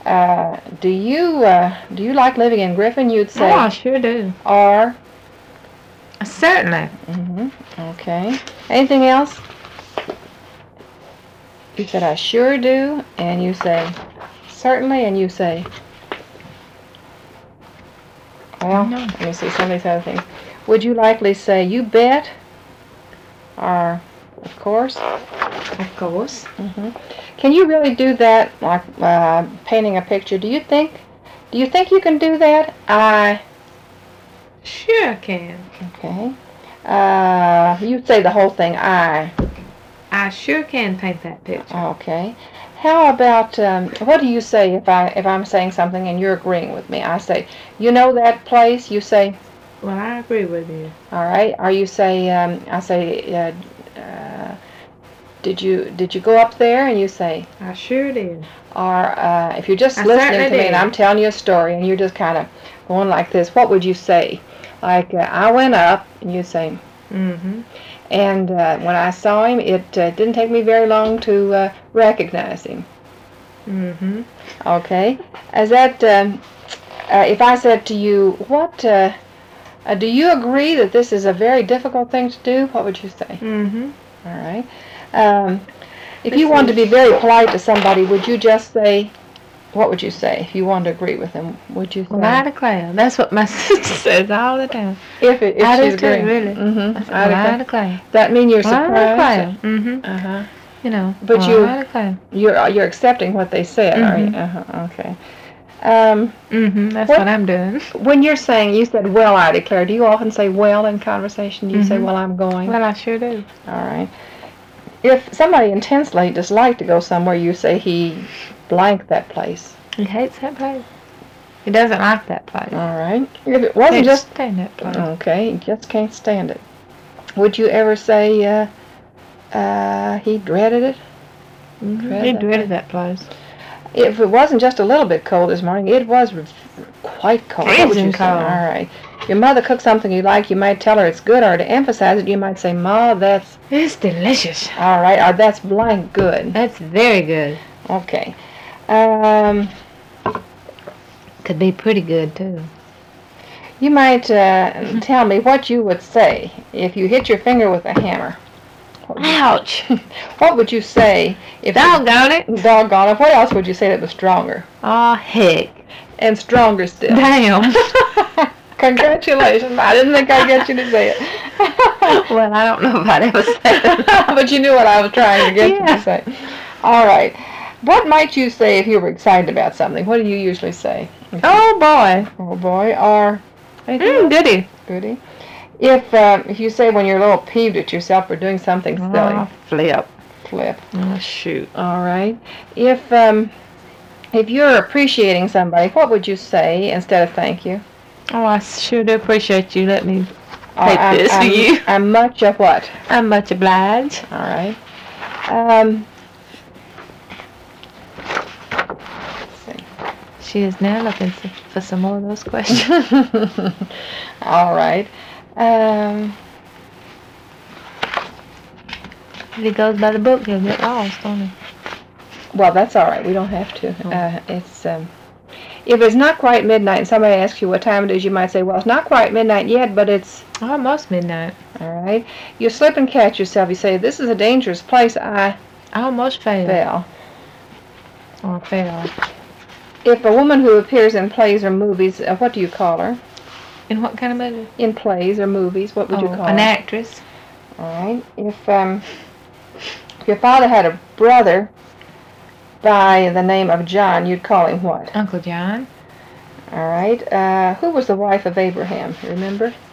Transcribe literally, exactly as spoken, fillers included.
Uh, do you uh, do you like living in Griffin? You'd say. Oh, I sure do. Or. Certainly. Mm-hmm. Okay. Anything else? You said I sure do, and you say certainly, and you say. Well, No. let me see some of these other things. Would you likely say you bet? Or of course. Of course. Mm-hmm. Can you really do that, like uh, painting a picture? Do you think? Do you think you can do that? I. Sure I can. Okay. Uh, you say the whole thing. I. I sure can paint that picture. Okay. How about um, what do you say if I if I'm saying something and you're agreeing with me? I say, you know that place. You say. Well, I agree with you. All right. Or you say, um, I say, uh, uh, did you did you go up there? And you say. I sure did. Or uh, if you're just I listening to certainly me and did. I'm telling you a story and you're just kind of going like this, what would you say? Like, uh, I went up, and you say, Mm-hmm. and uh, when I saw him, it uh, didn't take me very long to uh, recognize him. Mm-hmm. Okay. Is that, um, uh, if I said to you, what, uh, uh, do you agree that this is a very difficult thing to do? What would you say? Mm-hmm. All right. Um, if This you wanted to is- be very polite to somebody, would you just say, what would you say if you wanted to agree with them? Would you say? Well, I declare. That's what my sister says all the time. If, it, if I do she's too, agreeing. really. Mm-hmm. I said, well, I declare. That mean you're Well, I surprised? declare. Mm-hmm. Uh-huh. You know. But well, you- I declare. You're you're accepting what they said, are you? Mhm. Uh-huh. Okay. Um, Mm-hmm. That's What- what, I'm doing. when you're saying, you said, well, I declare, do you often say well in conversation? Do you say, Mhm. well, I'm going? Well, I sure do. All right. If somebody intensely disliked to go somewhere, you say he blanked that place. He hates that place. He doesn't like that place. All right. If it wasn't Can't just stand that place. okay, you just can't stand it. Would you ever say uh, uh, he dreaded it? Mm-hmm. Dread He that dreaded that place. If it wasn't just a little bit cold this morning, it was quite cold. What would Freezing you say? cold. All right. Your mother cooked something you like, you might tell her it's good, or to emphasize it, you might say, Ma, that's It's delicious. all right, or that's blank good. That's very good. Okay. Um, Could be pretty good too. you might uh, tell me what you would say if you hit your finger with a hammer. What would you, Ouch! what would you say if Doggone it! doggone it? What else would you say that was stronger Oh heck! and stronger still? Damn! Congratulations! I didn't think I'd get you to say it. Well, I don't know if I'd ever say that. But you knew what I was trying to get you Yeah. to say. All right. What might you say if you were excited about something? What do you usually say? Oh boy! Oh boy, or anything Mm, else? goody. Goody. If uh, if you say when you're a little peeved at yourself for doing something silly, Oh, flip. flip. Oh shoot. All right. If um, if you're appreciating somebody, what would you say instead of thank you? Oh, I sure do appreciate you letting me Or take I'm, this for I'm, you. I'm much of what? I'm much obliged. All right. Um. let's see. She is now looking for for some more of those questions. All right. Um, If he goes by the book, he'll get lost, won't he? well, that's all right. We don't have to. Oh. Uh, it's um, if it's not quite midnight and somebody asks you what time it is, you might say, "Well, it's not quite midnight yet, but it's Almost midnight. all right." You slip and catch yourself. You say, "This is a dangerous place." I I almost failed. fell. Or fell. If a woman who appears in plays or movies, uh, what do you call her? In what kind of movie? In plays or movies, what would you Oh, call an her? actress. All right. If um, if your father had a brother by the name of John, you'd call him what? Uncle John. All right. Uh, who was the wife of Abraham? Remember?